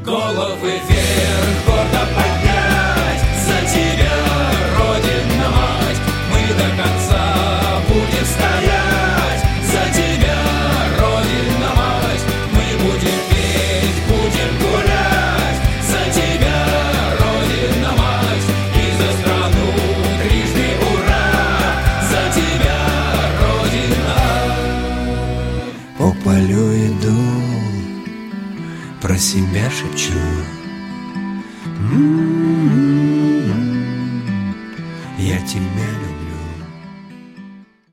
Головы вверх, гордо поднять за тебя, Родина мать. Мы до конца будем стоять за тебя, Родина мать. Мы будем петь, будем гулять за тебя, Родина мать. И за страну трижды ура, за тебя, Родина. По полю иду, про себя шепчу. Я тебя люблю.